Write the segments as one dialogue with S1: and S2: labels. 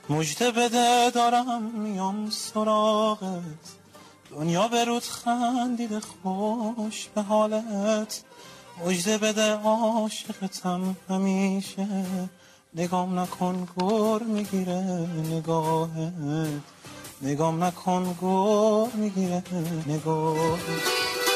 S1: مژده بده دارم میام سراغت، دنیا به رود خندیده خوش به حالت. مژده بده عاشقتم همیشه، نگام نکن گر میگیره نگاهت، نگام نکن گر میگیره نگاهت.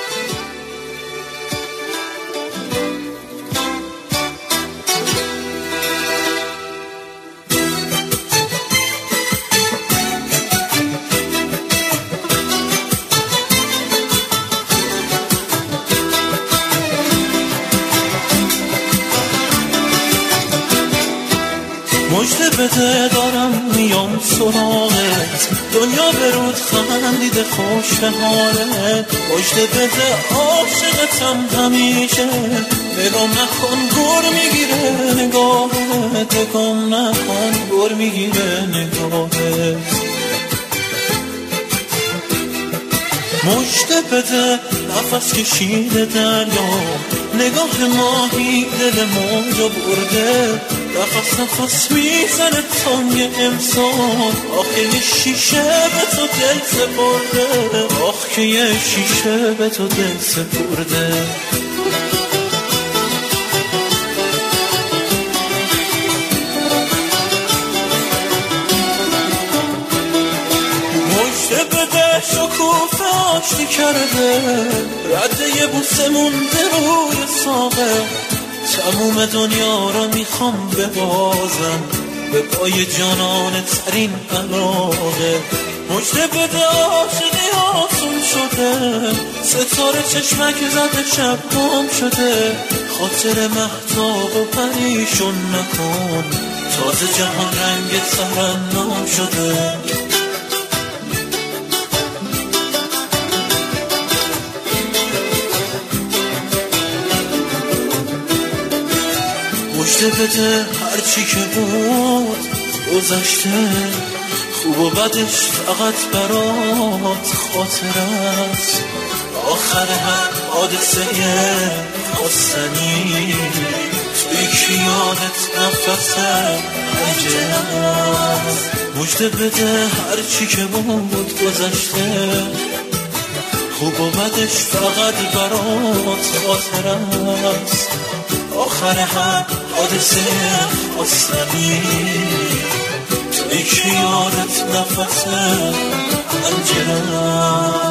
S1: مژده بده دارم میام سراغت، دنیا به رود خندیده خوش به حالت. مژده بده عاشقتم همیشه، نگام نکن گر میگیره نگاهت، نگام نکن گر میگیره نگاهت. مژده بده نفس کشیده دریا، نگاه ماهی دل موجو برده. نفس میزنه تنگ انسان، آخه یه شیشه به تو دل سپرده، آخه یه شیشه به تو دل سپرده. مژده بده شکوفه آشتی کرده، رده یه بوسه مونده روی ساقه. تموم دنیا رو میخوام ببازم به پای جانانه ترین علاقه. مژده بده عاشقی آسون شده، ستاره چشمک زده شب گم شده. خاطر مهتاب و پریشون نکن، تازه جهان رنگ ترنم شده. مژده بده هرچی که بود گذشته، خوب و بدش فقط برات خاطر است. آخر هر حادثه خواستنی توی کیانت نفس پنجره است. مژده بده هرچی که بود گذشته، خوب و بدش فقط برات خاطر است. آخر هر حادثه خواستنی توی کیانت نفس پنجره.